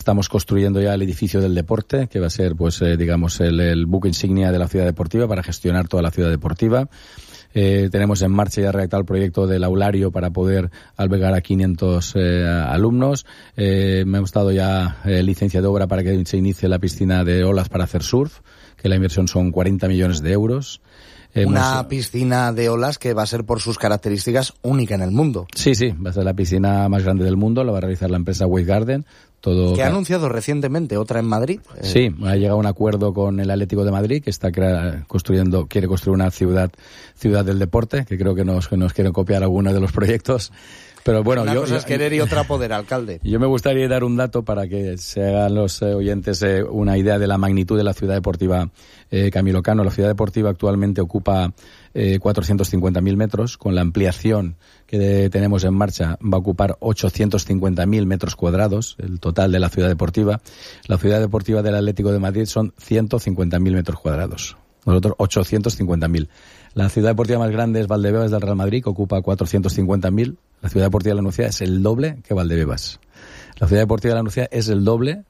Estamos construyendo ya el edificio del deporte, que va a ser, pues, digamos, el buque insignia de la ciudad deportiva para gestionar toda la ciudad deportiva. Tenemos en marcha ya redactado el proyecto del aulario para poder albergar a 500 alumnos. Hemos dado ya licencia de obra para que se inicie la piscina de olas para hacer surf, que la inversión son 40 millones de euros. Una piscina de olas que va a ser, por sus características, única en el mundo. Sí, va a ser la piscina más grande del mundo, la va a realizar la empresa Wave Garden. Que ha anunciado recientemente otra en Madrid. Sí, ha llegado a un acuerdo con el Atlético de Madrid, que está quiere construir una ciudad del deporte, que creo que nos quieren copiar algunos de los proyectos. Pero bueno, una cosa es querer y otra poder, alcalde. Yo me gustaría dar un dato para que se hagan los oyentes una idea de la magnitud de la ciudad deportiva Camilo Cano. La ciudad deportiva actualmente ocupa 450.000 metros. Con la ampliación que tenemos en marcha va a ocupar 850.000 metros cuadrados, el total de la ciudad deportiva. La ciudad deportiva del Atlético de Madrid son 150.000 metros cuadrados. Nosotros 850.000. La ciudad deportiva más grande es Valdebebas del Real Madrid, que ocupa 450.000. La ciudad deportiva de la Nucía es el doble que Valdebebas. La ciudad deportiva de la Nucía es el doble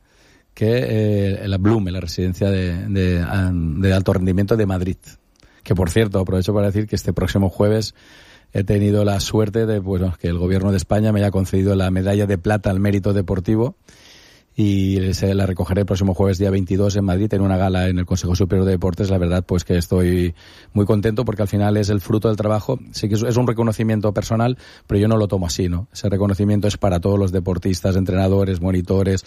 que la Blume, la residencia de alto rendimiento de Madrid. Que, por cierto, aprovecho para decir que este próximo jueves he tenido la suerte de que el Gobierno de España me haya concedido la medalla de plata al mérito deportivo, y la recogeré el próximo jueves día 22 en Madrid en una gala en el Consejo Superior de Deportes. La verdad, pues que estoy muy contento, porque al final es el fruto del trabajo. Sí que es un reconocimiento personal, pero yo no lo tomo así, ¿no? Ese reconocimiento es para todos los deportistas, entrenadores, monitores,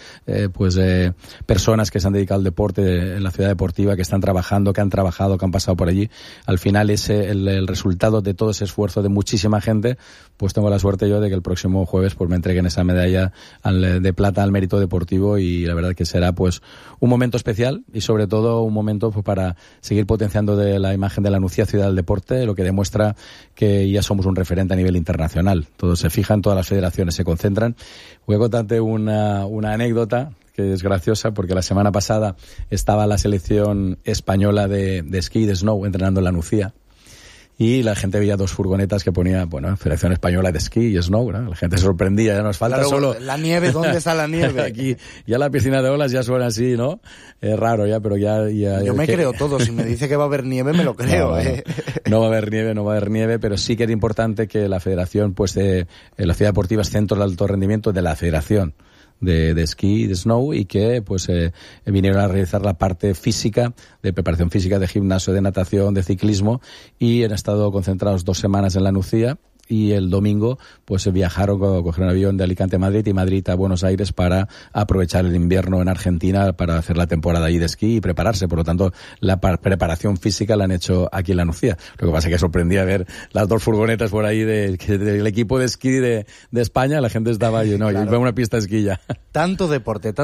personas que se han dedicado al deporte en la ciudad deportiva, que están trabajando, que han trabajado, que han pasado por allí. Al final es el resultado de todo ese esfuerzo de muchísima gente. Pues tengo la suerte yo de que el próximo jueves pues me entreguen esa medalla de plata al mérito deportivo, y la verdad que será pues un momento especial, y sobre todo un momento pues para seguir potenciando de la imagen de la Nucía ciudad del deporte, lo que demuestra que ya somos un referente a nivel internacional. Todos se fijan, todas las federaciones se concentran. Voy a contarte una anécdota que es graciosa, porque la semana pasada estaba la selección española de esquí y de snow entrenando en la Nucía. Y la gente veía 2 furgonetas que ponía, Federación Española de Esquí y Snow, ¿no? La gente se sorprendía, ya nos falta solo... La nieve, ¿dónde está la nieve? Aquí, ya la piscina de olas ya suena así, ¿no? Es raro ya, pero ya... Yo me creo todo, si me dice que va a haber nieve, me lo creo, No va a haber nieve, pero sí que era importante que la Federación, pues, la ciudad deportiva es centro de alto rendimiento de la Federación de esquí y de snow, y que pues vinieron a realizar la parte física, de preparación física, de gimnasio, de natación, de ciclismo, y han estado concentrados 2 semanas en la Nucía, y el domingo pues viajaron, cogieron un avión de Alicante a Madrid y Madrid a Buenos Aires para aprovechar el invierno en Argentina para hacer la temporada ahí de esquí y prepararse. Por lo tanto, la preparación física la han hecho aquí en la Nucía. Lo que pasa es que sorprendía ver las 2 furgonetas por ahí del equipo de esquí de España. La gente estaba allí, yo iba a una pista de esquí ya. Tanto deporte.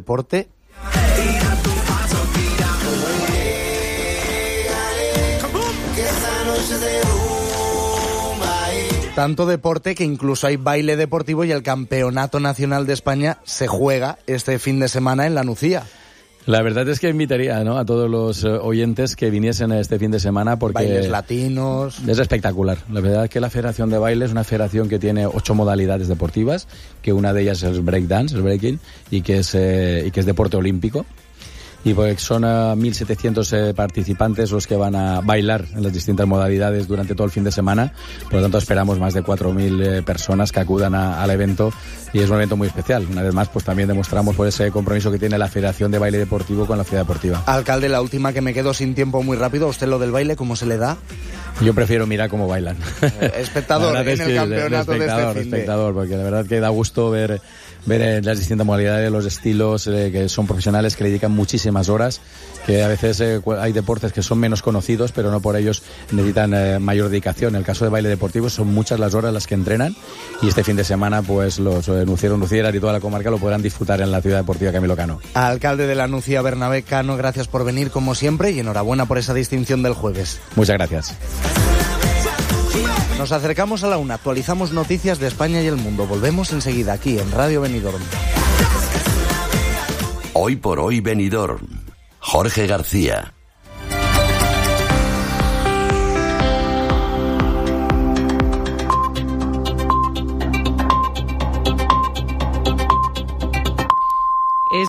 Tanto deporte que incluso hay baile deportivo, y el Campeonato Nacional de España se juega este fin de semana en la Nucía. La verdad es que invitaría, ¿no?, a todos los oyentes que viniesen este fin de semana, porque... Bailes latinos... Es espectacular. La verdad es que la Federación de Baile es una federación que tiene 8 modalidades deportivas, que una de ellas es el breakdance, el breaking, y que es deporte olímpico. Y pues son 1.700 participantes los que van a bailar en las distintas modalidades durante todo el fin de semana. Por lo tanto, esperamos más de 4.000 personas que acudan al evento, y es un evento muy especial. Una vez más, pues también demostramos por ese compromiso que tiene la Federación de Baile Deportivo con la ciudad deportiva. Alcalde, la última, que me quedo sin tiempo, muy rápido. ¿A usted lo del baile cómo se le da? Yo prefiero mirar cómo bailan. Espectador en el campeonato de este fin de... Espectador, porque la verdad que da gusto ver las distintas modalidades, los estilos, que son profesionales que le dedican muchísimas horas, que a veces hay deportes que son menos conocidos, pero no por ellos necesitan mayor dedicación. En el caso de baile deportivo son muchas las horas las que entrenan, y este fin de semana pues los nucieras y toda la comarca lo podrán disfrutar en la ciudad deportiva Camilo Cano. Alcalde de la Nucía, Bernabé Cano, gracias por venir como siempre, y enhorabuena por esa distinción del jueves. Muchas gracias. Nos acercamos a la 1, actualizamos noticias de España y el mundo. Volvemos enseguida aquí en Radio Benidorm. Hoy por hoy Benidorm. Jorge García.